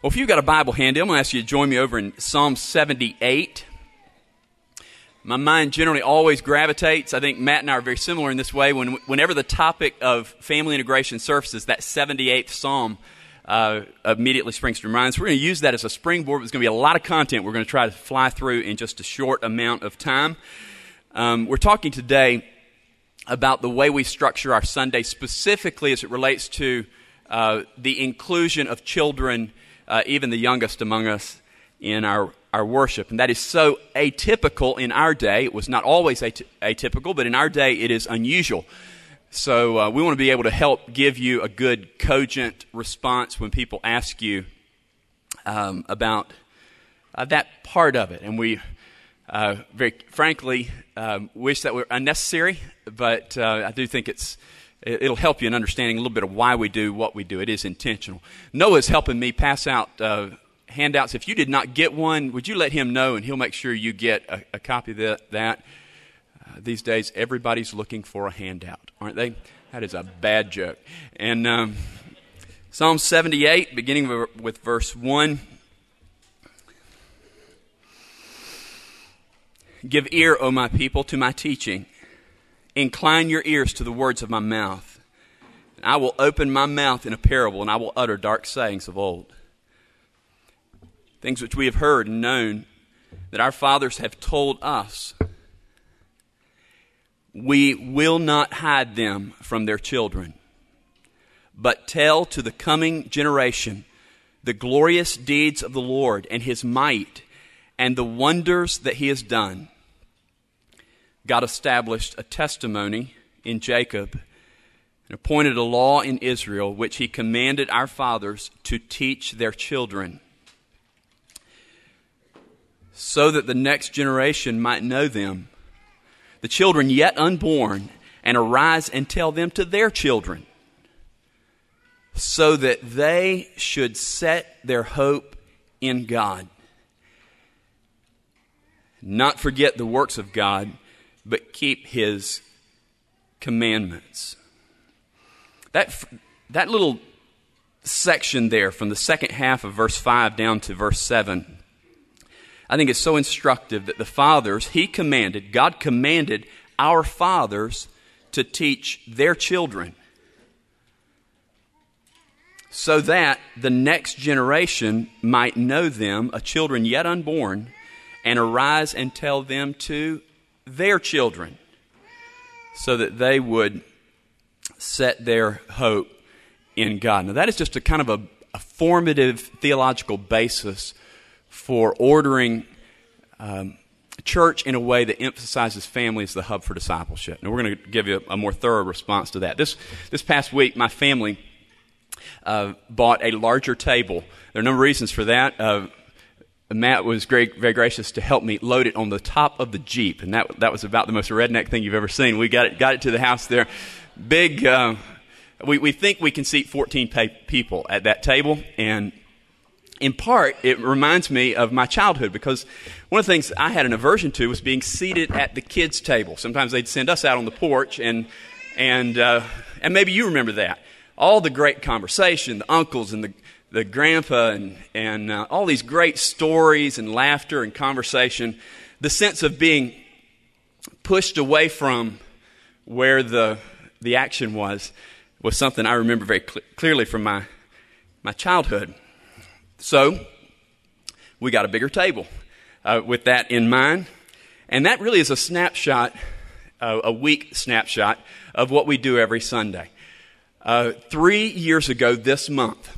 Well, if you've got a Bible handy, I'm going to ask you to join me over in Psalm 78. My mind generally always gravitates. I think Matt and I are very similar in this way. Whenever the topic of family integration surfaces, that 78th Psalm immediately springs to mind. So we're going to use that as a springboard. There's going to be a lot of content we're going to try to fly through in just a short amount of time. We're talking today about the way we structure our Sunday, specifically as it relates to the inclusion of children, even the youngest among us, in our worship. And that is so atypical in our day. It was not always atypical, but in our day it is unusual. So we want to be able to help give you a good, cogent response when people ask you about that part of it. And we very frankly wish that were unnecessary, but I do think it'll help you in understanding a little bit of why we do what we do. It is intentional. Noah's helping me pass out handouts. If you did not get one, would you let him know, and he'll make sure you get a copy of that. These days, everybody's looking for a handout, aren't they? That is a bad joke. And Psalm 78, beginning with verse 1. Give ear, O my people, to my teaching. Incline your ears to the words of my mouth. And I will open my mouth in a parable, and I will utter dark sayings of old. Things which we have heard and known, that our fathers have told us. We will not hide them from their children, but tell to the coming generation the glorious deeds of the Lord and His might and the wonders that He has done. God established a testimony in Jacob and appointed a law in Israel, which He commanded our fathers to teach their children, so that the next generation might know them, the children yet unborn, and arise and tell them to their children, so that they should set their hope in God, not forget the works of God, but keep His commandments. That little section there from the second half of verse 5 down to verse 7, I think is so instructive that the fathers, God commanded our fathers to teach their children, so that the next generation might know them, a children yet unborn, and arise and tell them to their children, so that they would set their hope in God. Now that is just a kind of a formative theological basis for ordering church in a way that emphasizes family as the hub for discipleship. Now we're going to give you a more thorough response to that. This past week, my family bought a larger table. There are a number of reasons for that. Matt was very gracious to help me load it on the top of the Jeep, and that was about the most redneck thing you've ever seen. We got it to the house there. Big. We think we can seat 14 people at that table, and in part, it reminds me of my childhood, because one of the things I had an aversion to was being seated at the kids' table. Sometimes they'd send us out on the porch, and maybe you remember that. All the great conversation, the uncles and the grandpa and all these great stories and laughter and conversation, the sense of being pushed away from where the action was something I remember very clearly from my childhood. So we got a bigger table with that in mind. And that really is a snapshot, a week snapshot of what we do every Sunday. 3 years ago this month,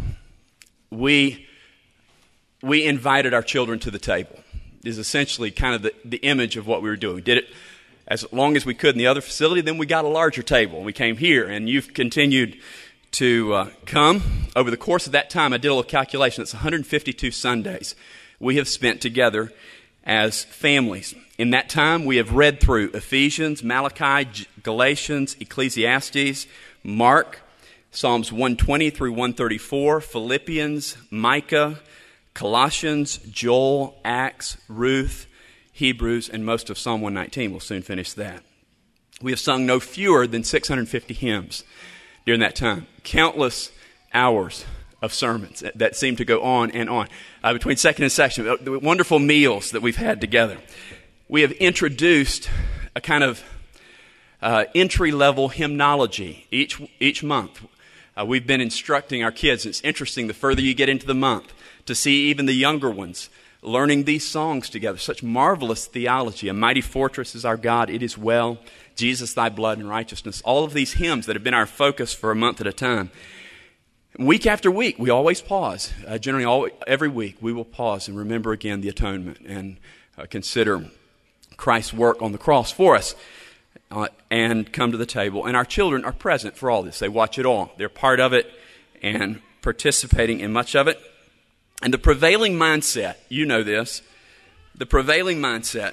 we invited our children to the table. It is essentially kind of the image of what we were doing. We did it as long as we could in the other facility. Then we got a larger table. We came here, and you've continued to come. Over the course of that time, I did a little calculation. It's 152 Sundays we have spent together as families. In that time, we have read through Ephesians, Malachi, Galatians, Ecclesiastes, Mark, Psalms 120 through 134, Philippians, Micah, Colossians, Joel, Acts, Ruth, Hebrews, and most of Psalm 119. We'll soon finish that. We have sung no fewer than 650 hymns during that time. Countless hours of sermons that seem to go on and on between second and section. The wonderful meals that we've had together. We have introduced a kind of entry-level hymnology each month. We've been instructing our kids. It's interesting, the further you get into the month, to see even the younger ones learning these songs together. Such marvelous theology. A mighty fortress is our God. It is well. Jesus, thy blood and righteousness. All of these hymns that have been our focus for a month at a time. Week after week, we always pause. Every week, we will pause and remember again the atonement and consider Christ's work on the cross for us and come to the table. And our children are present for all this. They watch it all. They're part of it and participating in much of it. And the prevailing mindset, you know this, the prevailing mindset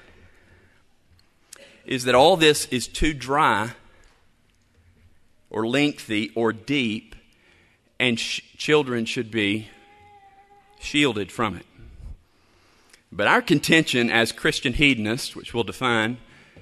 is that all this is too dry or lengthy or deep, and children should be shielded from it. But our contention as Christian hedonists, which we'll define,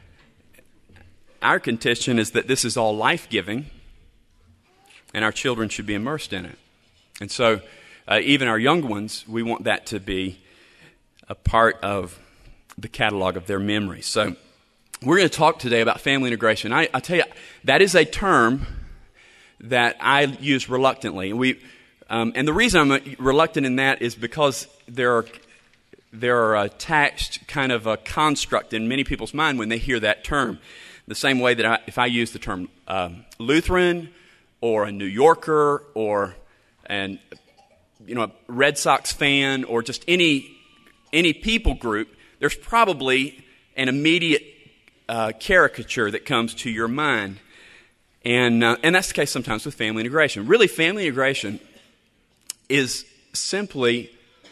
our contention is that this is all life-giving, and our children should be immersed in it. And so, even our young ones, we want that to be a part of the catalog of their memories. So, we're going to talk today about family integration. I tell you, that is a term that I use reluctantly. And the reason I'm reluctant in that is because there are attached kind of a construct in many people's mind when they hear that term. The same way that if I use the term Lutheran or a New Yorker or a Red Sox fan or just any people group, there's probably an immediate caricature that comes to your mind. And that's the case sometimes with family integration. Really, family integration is simply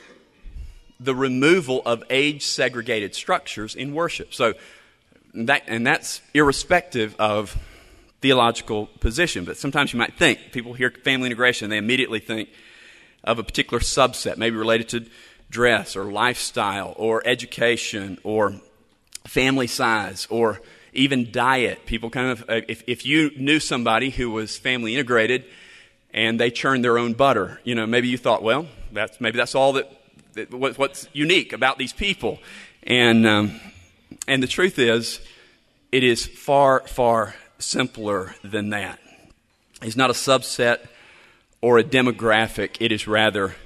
the removal of age-segregated structures in worship. So that's irrespective of theological position. But sometimes you might think, people hear family integration, they immediately think of a particular subset, maybe related to dress or lifestyle or education or family size or even diet. People kind of, if you knew somebody who was family integrated and they churned their own butter, maybe you thought, well, that's all what's unique about these people. And the truth is, it is far, far simpler than that. It's not a subset or a demographic. It is rather,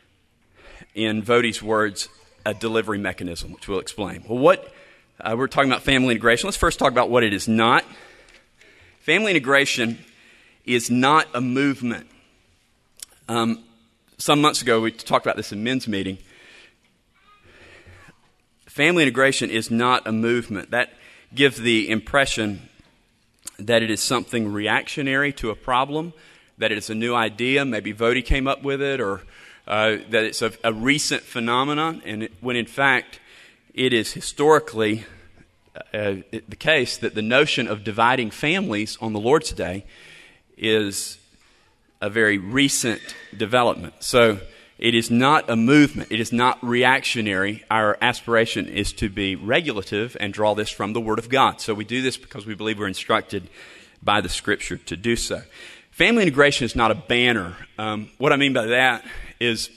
in Voddie's words, a delivery mechanism, which we'll explain. Well, we're talking about family integration. Let's first talk about what it is not. Family integration is not a movement. Some months ago, we talked about this in men's meeting. Family integration is not a movement. That gives the impression that it is something reactionary to a problem, that it is a new idea. Maybe Voddie came up with it, or that it's a recent phenomenon, when in fact it is historically the case that the notion of dividing families on the Lord's Day is a very recent development. So it is not a movement. It is not reactionary. Our aspiration is to be regulative and draw this from the Word of God. So we do this because we believe we're instructed by the Scripture to do so. Family integration is not a banner. What I mean by that is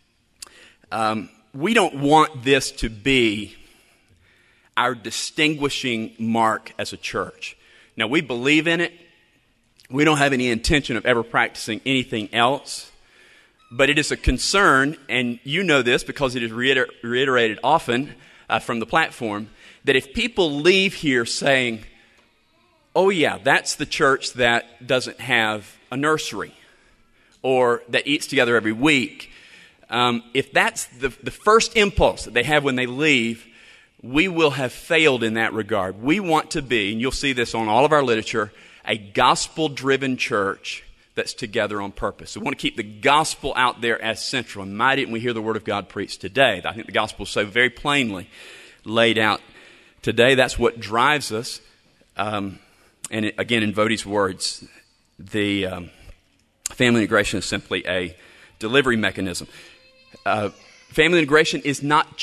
we don't want this to be our distinguishing mark as a church. Now, we believe in it. We don't have any intention of ever practicing anything else. But it is a concern, and you know this because it is reiterated often from the platform, that if people leave here saying, oh yeah, that's the church that doesn't have a nursery or that eats together every week, if that's the first impulse that they have when they leave, we will have failed in that regard. We want to be, and you'll see this on all of our literature, a gospel-driven church that's together on purpose. We want to keep the gospel out there as central. And mighty didn't we hear the Word of God preached today. I think the gospel is so very plainly laid out today. That's what drives us. Again, in Voddie's words, the family integration is simply a delivery mechanism. Family integration is not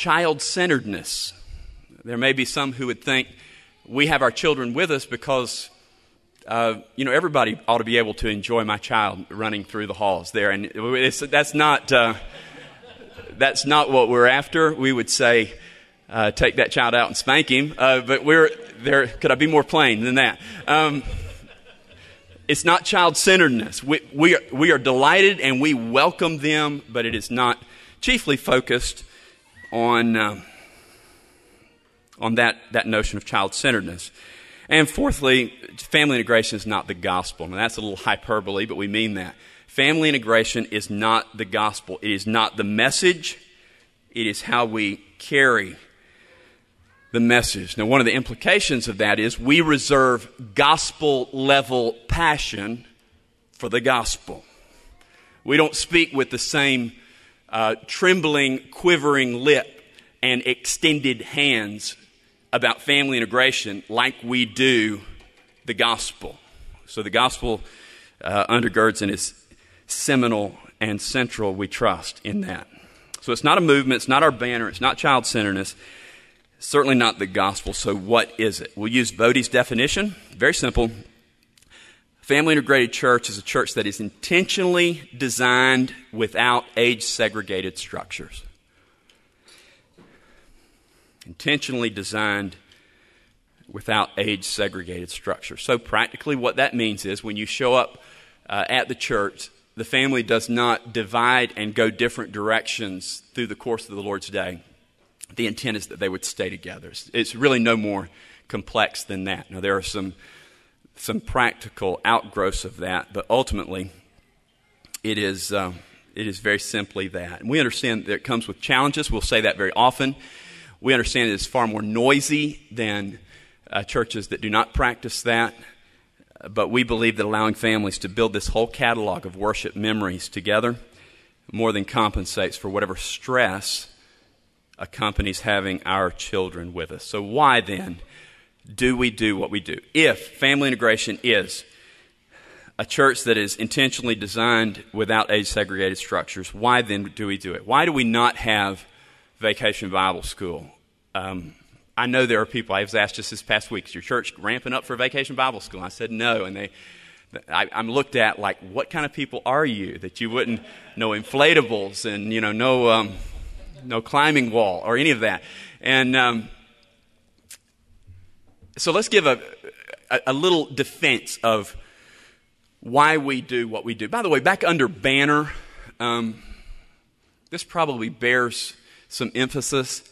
child-centeredness. There may be some who would think we have our children with us because everybody ought to be able to enjoy my child running through the halls there, and that's not what we're after. We would say, take that child out and spank him, but we're there. Could I be more plain than that? It's not child-centeredness. We are delighted and we welcome them, but it is not chiefly focused on that notion of child-centeredness. And fourthly, family integration is not the gospel. Now, that's a little hyperbole, but we mean that. Family integration is not the gospel. It is not the message. It is how we carry the message. Now, one of the implications of that is we reserve gospel-level passion for the gospel. We don't speak with the same trembling, quivering lip and extended hands about family integration like we do the gospel. So the gospel undergirds and is seminal and central, we trust in that. So it's not a movement, it's not our banner, it's not child-centeredness, certainly not the gospel. So what is it? We'll use Bodie's definition. Very simple. Family integrated church is a church that is intentionally designed without age-segregated structures. Intentionally designed without age-segregated structure. So practically what that means is when you show up at the church, the family does not divide and go different directions through the course of the Lord's day. The intent is that they would stay together. It's really no more complex than that. Now there are some practical outgrowths of that, but ultimately it is very simply that. And we understand that it comes with challenges. We'll say that very often. We understand it is far more noisy than churches that do not practice that. But we believe that allowing families to build this whole catalog of worship memories together more than compensates for whatever stress accompanies having our children with us. So why then do we do what we do? If family integration is a church that is intentionally designed without age-segregated structures, why then do we do it? Why do we not have Vacation Bible School? I know there are people, I was asked just this past week, is your church ramping up for Vacation Bible School? And I said no, and I'm looked at like, what kind of people are you that you wouldn't know inflatables and no climbing wall or any of that? And so let's give a little defense of why we do what we do. By the way, back under banner, this probably bears some emphasis.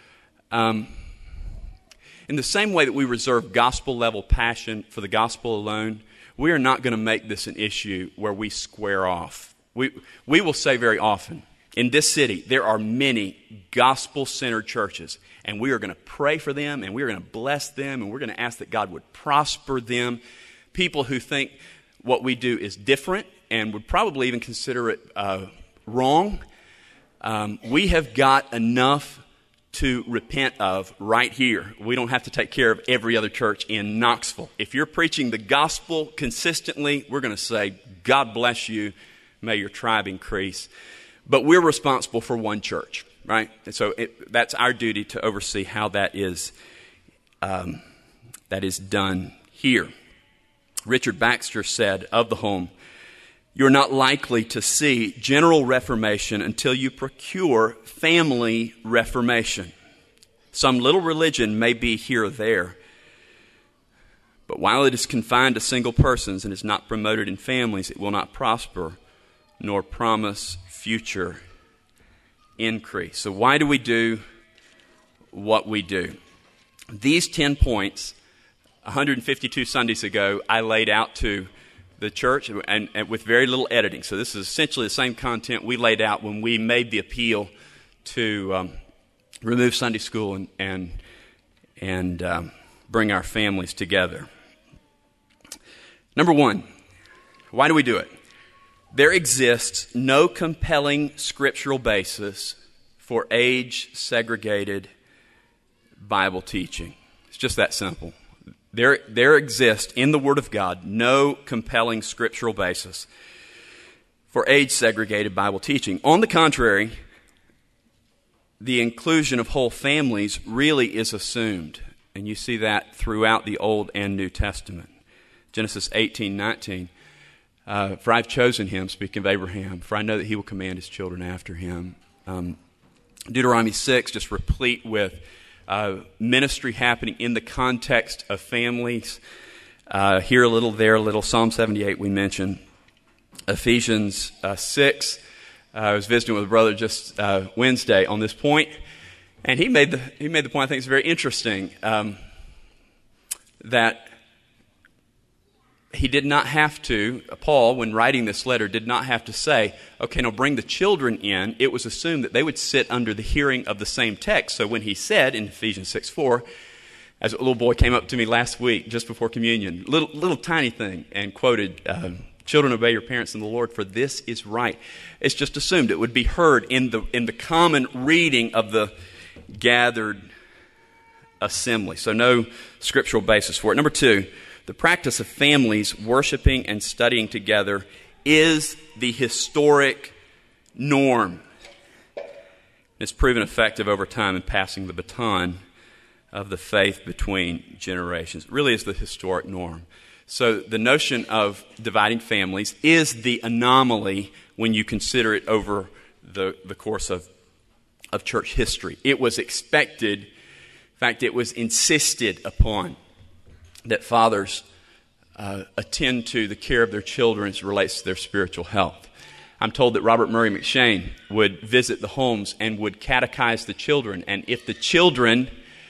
In the same way that we reserve gospel-level passion for the gospel alone, we are not going to make this an issue where we square off. We will say very often, in this city, there are many gospel-centered churches, and we are going to pray for them, and we are going to bless them, and we're going to ask that God would prosper them. People who think what we do is different and would probably even consider it wrong. We have got enough to repent of right here. We don't have to take care of every other church in Knoxville. If you're preaching the gospel consistently, we're going to say, God bless you, may your tribe increase. But we're responsible for one church, right? And so that's our duty to oversee how that is done here. Richard Baxter said of the home, you're not likely to see general reformation until you procure family reformation. Some little religion may be here or there, but while it is confined to single persons and is not promoted in families, it will not prosper nor promise future increase. So why do we do what we do? These 10 points, 152 Sundays ago, I laid out to the church and with very little editing. So this is essentially the same content we laid out when we made the appeal to remove Sunday school and bring our families together. Number one, why do we do it? There exists no compelling scriptural basis for age-segregated Bible teaching. It's just that simple. There exists in the Word of God no compelling scriptural basis for age-segregated Bible teaching. On the contrary, the inclusion of whole families really is assumed, and you see that throughout the Old and New Testament. Genesis 18:19. For I've chosen him, speaking of Abraham, for I know that he will command his children after him. Deuteronomy 6, just replete with ministry happening in the context of families. Here a little, there a little. Psalm 78 we mentioned. Ephesians 6. I was visiting with a brother just Wednesday on this point, and he made the point I think is very interesting, that he did not have to, Paul, when writing this letter, did not have to say, okay, now bring the children in. It was assumed that they would sit under the hearing of the same text. So when he said in Ephesians 6:4, as a little boy came up to me last week just before communion, little tiny thing, and quoted, children, obey your parents in the Lord, for this is right. It's just assumed it would be heard in the common reading of the gathered assembly. So no scriptural basis for it. Number two, the practice of families worshiping and studying together is the historic norm. It's proven effective over time in passing the baton of the faith between generations. It really is the historic norm. So the notion of dividing families is the anomaly when you consider it over the course of church history. It was expected, in fact, it was insisted upon that fathers attend to the care of their children as it relates to their spiritual health. I'm told that Robert Murray McShane would visit the homes and would catechize the children, and if the children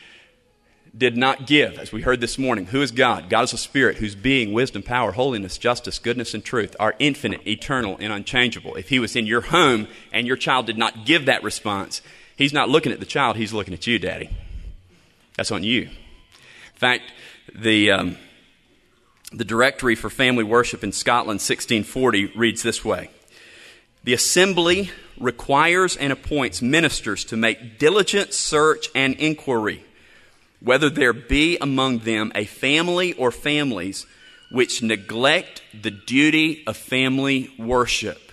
did not give, as we heard this morning, who is God? God is a spirit whose being, wisdom, power, holiness, justice, goodness, and truth are infinite, eternal, and unchangeable. If he was in your home and your child did not give that response, he's not looking at the child, he's looking at you, Daddy. That's on you. In fact, the Directory for Family Worship in Scotland, 1640, reads this way. The assembly requires and appoints ministers to make diligent search and inquiry, whether there be among them a family or families which neglect the duty of family worship.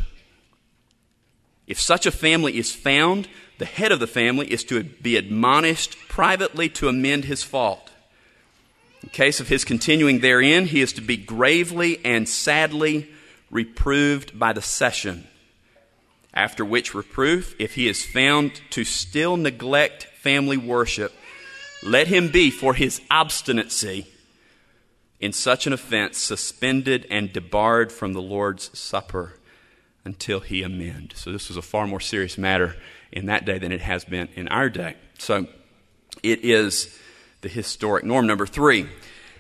If such a family is found, the head of the family is to be admonished privately to amend his fault. In case of his continuing therein, he is to be gravely and sadly reproved by the session. After which reproof, if he is found to still neglect family worship, let him be, for his obstinacy in such an offense, suspended and debarred from the Lord's Supper until he amend. So this was a far more serious matter in that day than it has been in our day. So it is the historic norm. Number three,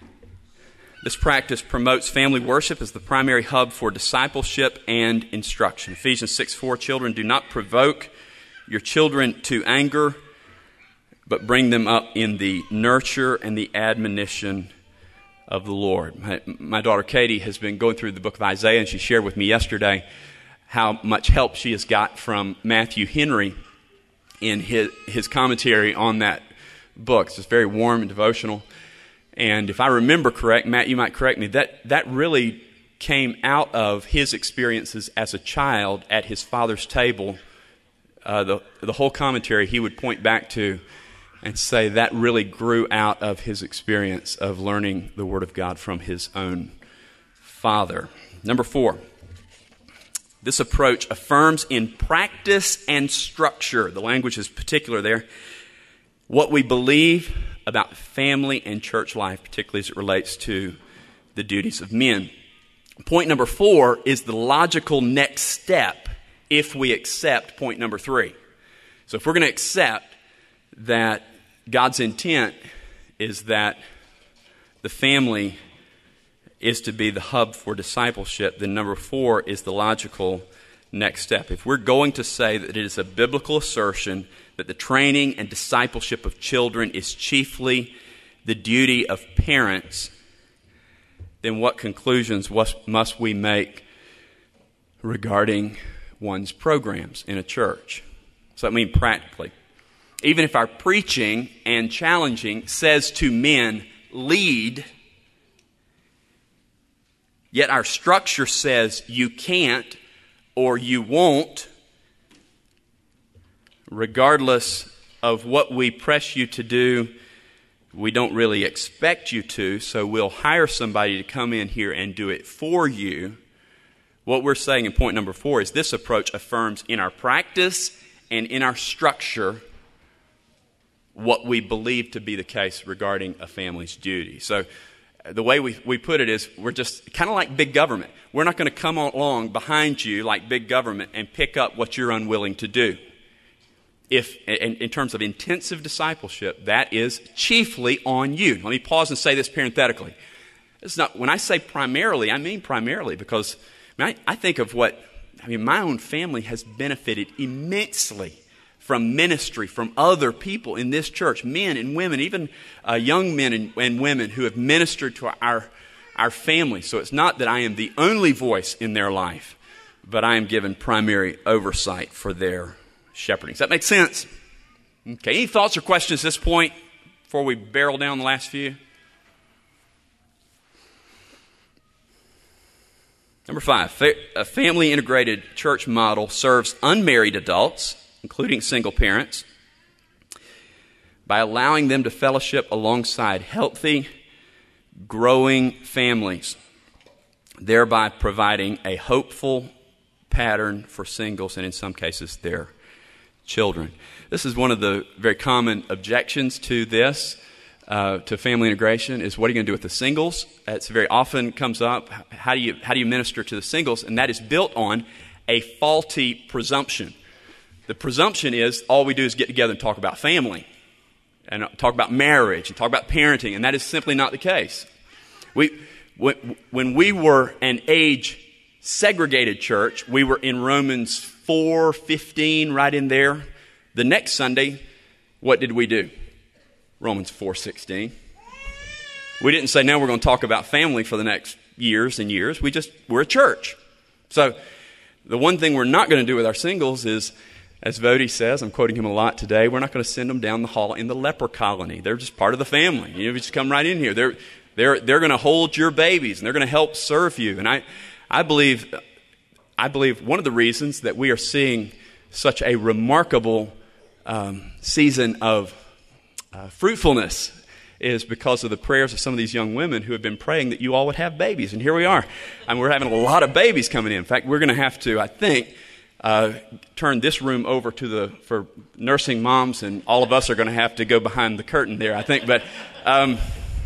this practice promotes family worship as the primary hub for discipleship and instruction. Ephesians 6:4, children, do not provoke your children to anger, but bring them up in the nurture and the admonition of the Lord. My daughter Katie has been going through the book of Isaiah, and she shared with me yesterday how much help she has got from Matthew Henry in his commentary on that book. It's very warm and devotional. And if I remember correct, Matt, you might correct me, that really came out of his experiences as a child at his father's table. The whole commentary he would point back to and say that really grew out of his experience of learning the Word of God from his own father. Number four, this approach affirms in practice and structure, the language is particular there, what we believe about family and church life, particularly as it relates to the duties of men. Point number four is the logical next step if we accept point number three. So if we're going to accept that God's intent is that the family is to be the hub for discipleship, then number four is the logical next step. If we're going to say that it is a biblical assertion that the training and discipleship of children is chiefly the duty of parents, then what conclusions must we make regarding one's programs in a church? So I mean practically. Even if our preaching and challenging says to men, lead, yet our structure says you can't or you won't, regardless of what we press you to do, we don't really expect you to, so we'll hire somebody to come in here and do it for you. What we're saying in point number 4 is this approach affirms in our practice and in our structure what we believe to be the case regarding a family's duty. So the way we put it is we're just kind of like big government. We're not going to come along behind you like big government and pick up what you're unwilling to do. If in terms of intensive discipleship, that is chiefly on you. Let me pause and say this parenthetically. It's not, when I say primarily, I mean primarily because I think of my own family has benefited immensely from ministry, from other people in this church, men and women, even young men and women who have ministered to our family. So it's not that I am the only voice in their life, but I am given primary oversight for their shepherding. Does that make sense? Okay, any thoughts or questions at this point before we barrel down the last few? Number 5, a family-integrated church model serves unmarried adults, including single parents, by allowing them to fellowship alongside healthy, growing families, thereby providing a hopeful pattern for singles and, in some cases, their children. This is one of the very common objections to this. To family integration is, what are you going to do with the singles? It's very often comes up. How do you minister to the singles? And that is built on a faulty presumption. The presumption is all we do is get together and talk about family and talk about marriage and talk about parenting, and that is simply not the case. When we were an age-segregated church, we were in Romans 4:15, right in there. The next Sunday, what did we do? Romans 4:16. We didn't say, now we're going to talk about family for the next years and years. We're a church. So the one thing we're not going to do with our singles is, as Vody says, I'm quoting him a lot today, we're not going to send them down the hall in the leper colony. They're just part of the family. You just come right in here. They're going to hold your babies, and they're going to help serve you. And I believe one of the reasons that we are seeing such a remarkable season of fruitfulness is because of the prayers of some of these young women who have been praying that you all would have babies. And here we are. We're having a lot of babies coming in. In fact, we're going to have to, I think, turn this room over for nursing moms, and all of us are going to have to go behind the curtain there, I think. But I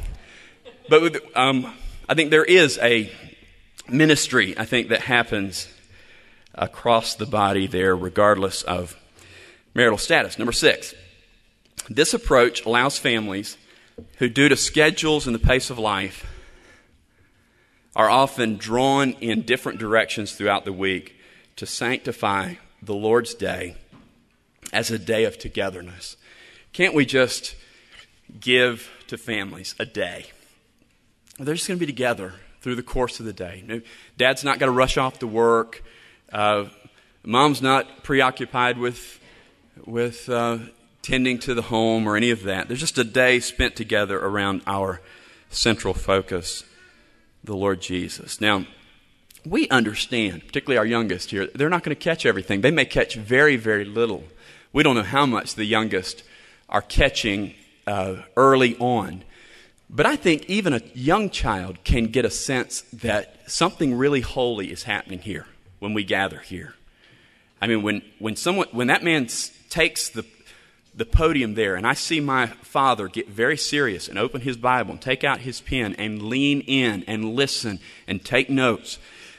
think there is a ministry, I think, that happens across the body there, regardless of marital status. Number 6, this approach allows families who, due to schedules and the pace of life, are often drawn in different directions throughout the week to sanctify the Lord's Day as a day of togetherness. Can't we just give to families a day? They're just going to be together through the course of the day. Dad's not going to rush off to work. Mom's not preoccupied with tending to the home or any of that. There's just a day spent together around our central focus, the Lord Jesus. Now, we understand, particularly our youngest here, they're not going to catch everything. They may catch very, very little. We don't know how much the youngest are catching early on. But I think even a young child can get a sense that something really holy is happening here when we gather here. I mean, when that man takes the podium there, and I see my father get very serious and open his Bible and take out his pen and lean in and listen and take notes,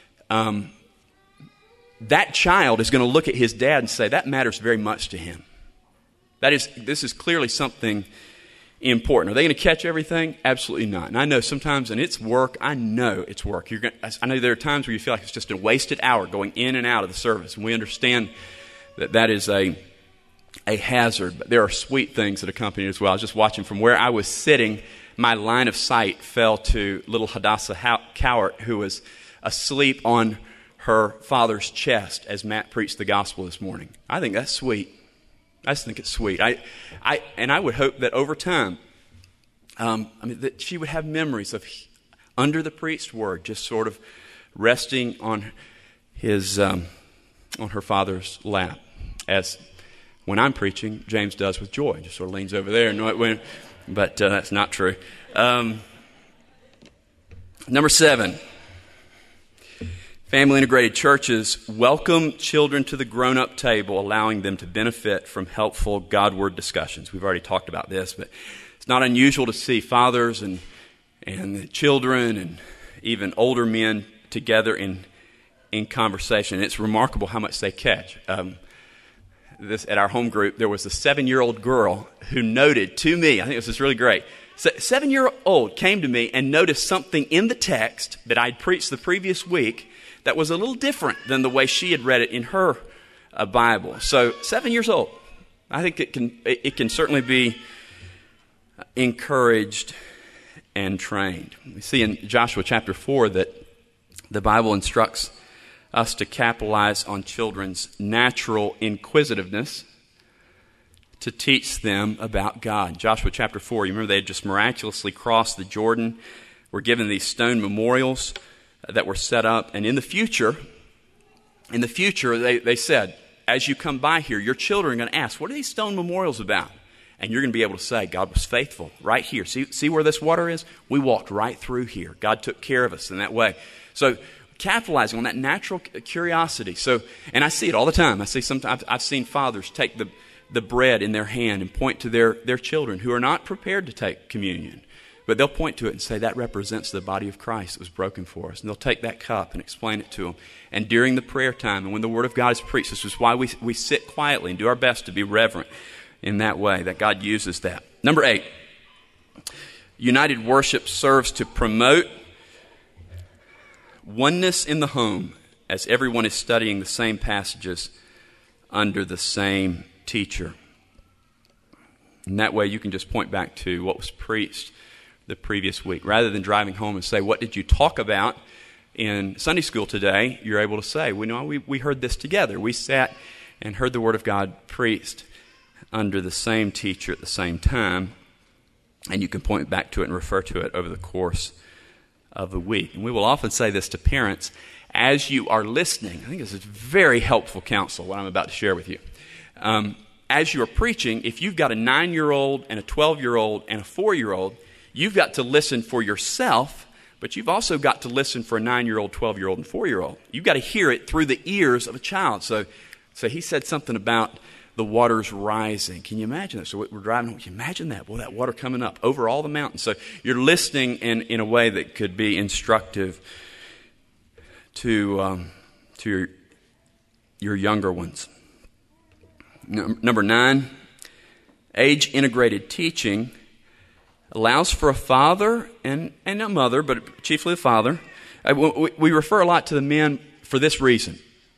that child is going to look at his dad and say, that matters very much to him. This is clearly something important. Are they going to catch everything? Absolutely not. And I know sometimes, and it's work, I know it's work. I know there are times where you feel like it's just a wasted hour going in and out of the service, and we understand that is a hazard, but there are sweet things that accompany it as well. I was just watching from where I was sitting, my line of sight fell to little Hadassah Cowart, who was asleep on her father's chest as Matt preached the gospel this morning. I think that's sweet. I just think it's sweet. I would hope that over time, that she would have memories of under the preached word, just sort of resting on on her father's lap, as when I'm preaching, James does with joy. Just sort of leans over there, and but that's not true. Number 7, family integrated churches welcome children to the grown-up table, allowing them to benefit from helpful God-word discussions. We've already talked about this, but it's not unusual to see fathers and children and even older men together in conversation. It's remarkable how much they catch. At our home group, there was a 7-year-old girl who noted to me, I think this is really great, 7-year-old came to me and noticed something in the text that I'd preached the previous week that was a little different than the way she had read it in her Bible. So 7 years old. I think it can certainly be encouraged and trained. We see in Joshua chapter 4 that the Bible instructs us to capitalize on children's natural inquisitiveness to teach them about God. Joshua chapter 4, you remember they had just miraculously crossed the Jordan, were given these stone memorials that were set up, and in the future, they said, as you come by here, your children are going to ask, what are these stone memorials about? And you're going to be able to say, God was faithful right here. See where this water is? We walked right through here. God took care of us in that way. So capitalizing on that natural curiosity. And I see it all the time. I've seen fathers take the bread in their hand and point to their children who are not prepared to take communion. But they'll point to it and say, that represents the body of Christ that was broken for us. And they'll take that cup and explain it to them. And during the prayer time and when the Word of God is preached, this is why we sit quietly and do our best to be reverent in that way, that God uses that. Number 8, united worship serves to promote oneness in the home as everyone is studying the same passages under the same teacher. And that way you can just point back to what was preached the previous week. Rather than driving home and say, what did you talk about in Sunday school today? You're able to say, we heard this together. We sat and heard the Word of God preached under the same teacher at the same time. And you can point back to it and refer to it over the course of the week. And we will often say this to parents as you are listening. I think this is very helpful counsel, what I'm about to share with you. As you're preaching, if you've got a 9-year-old and a 12-year-old and a 4-year-old, you've got to listen for yourself, but you've also got to listen for a 9-year-old, 12-year-old, and 4-year-old. You've got to hear it through the ears of a child. So he said something about the waters rising. Can you imagine that? So we're driving home. Can you imagine that? Well, that water coming up over all the mountains. So you're listening in a way that could be instructive to your younger ones. Number 9, age-integrated teaching allows for a father and a mother, but chiefly a father. We refer a lot to the men for this reason.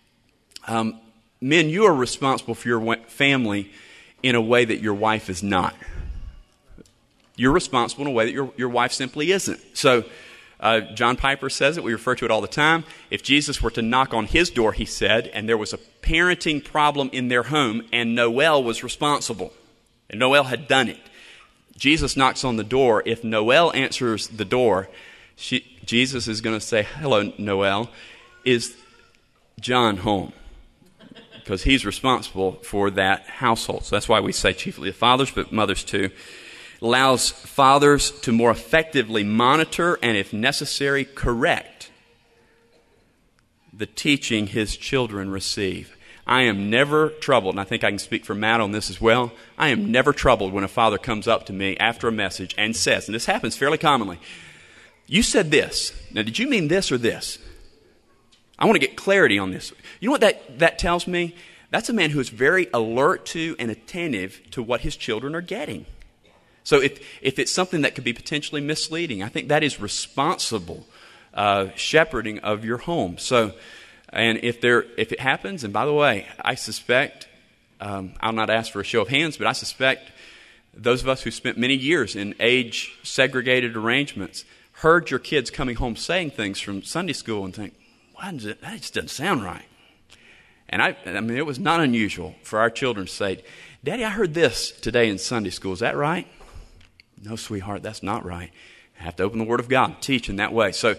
Men, you are responsible for your family in a way that your wife is not. You're responsible in a way that your wife simply isn't. So John Piper says it. We refer to it all the time. If Jesus were to knock on his door, he said, and there was a parenting problem in their home, and Noelle was responsible, and Noelle had done it. Jesus knocks on the door. If Noelle answers the door, Jesus is going to say, hello, Noelle, is John home? Because he's responsible for that household. So that's why we say chiefly the fathers, but mothers too. It allows fathers to more effectively monitor and, if necessary, correct the teaching his children receive. I am never troubled, and I think I can speak for Matt on this as well. I am never troubled when a father comes up to me after a message and says, and this happens fairly commonly, you said this. Now, did you mean this or this? I want to get clarity on this. You know what that tells me? That's a man who is very alert to and attentive to what his children are getting. So if it's something that could be potentially misleading, I think that is responsible shepherding of your home. So, and if it happens, and by the way, I suspect, I'll not ask for a show of hands, but I suspect those of us who spent many years in age-segregated arrangements heard your kids coming home saying things from Sunday school and think, that just doesn't sound right. And I mean, it was not unusual for our children to say, Daddy, I heard this today in Sunday school. Is that right? No, sweetheart, that's not right. I have to open the Word of God and teach in that way. So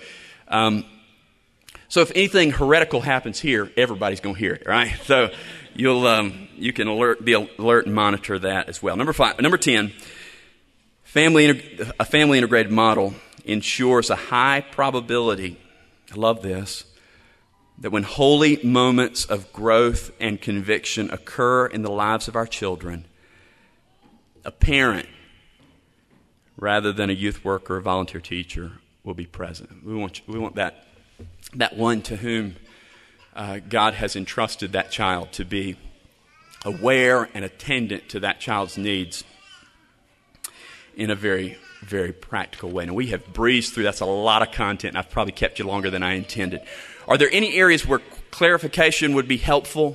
if anything heretical happens here, everybody's going to hear it, right? So you can be alert and monitor that as well. Number 10, A family integrated model ensures a high probability, I love this, that when holy moments of growth and conviction occur in the lives of our children, a parent, rather than a youth worker or volunteer teacher, will be present. We want that one to whom God has entrusted that child to be aware and attendant to that child's needs in a very, very practical way. Now, we have breezed through. That's a lot of content, and I've probably kept you longer than I intended. Are there any areas where clarification would be helpful?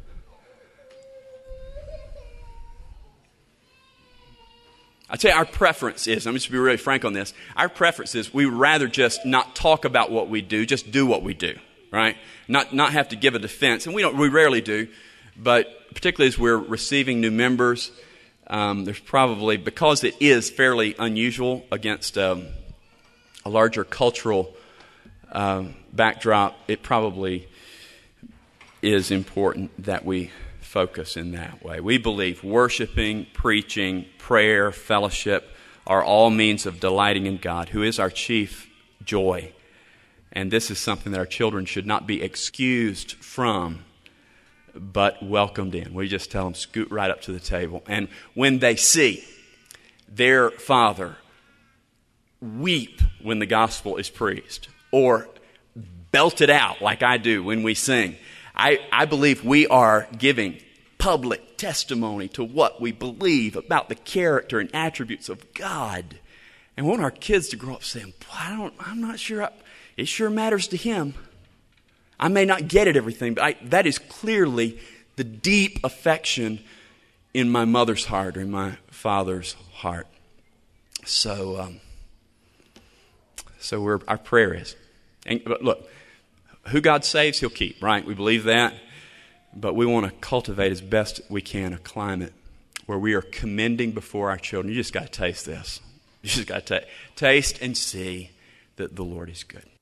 I'd say our preference is, I'm just to be really frank on this, our preference is we would rather just not talk about what we do, just do what we do, right? Not have to give a defense, and we rarely do, but particularly as we're receiving new members, there's probably, because it is fairly unusual against a larger cultural backdrop, it probably is important that we focus in that way. We believe worshiping, preaching, prayer, fellowship are all means of delighting in God, who is our chief joy. And this is something that our children should not be excused from, but welcomed in. We just tell them, scoot right up to the table. And when they see their father weep when the gospel is preached, or belt it out like I do when we sing, I believe we are giving public testimony to what we believe about the character and attributes of God. And we want our kids to grow up saying, I'm not sure, it sure matters to him. I may not get it everything, but that is clearly the deep affection in my mother's heart or in my father's heart. So our prayer is, but look, who God saves, he'll keep, right? We believe that. But we want to cultivate as best we can a climate where we are commending before our children. You just got to taste this. You just got to taste and see that the Lord is good.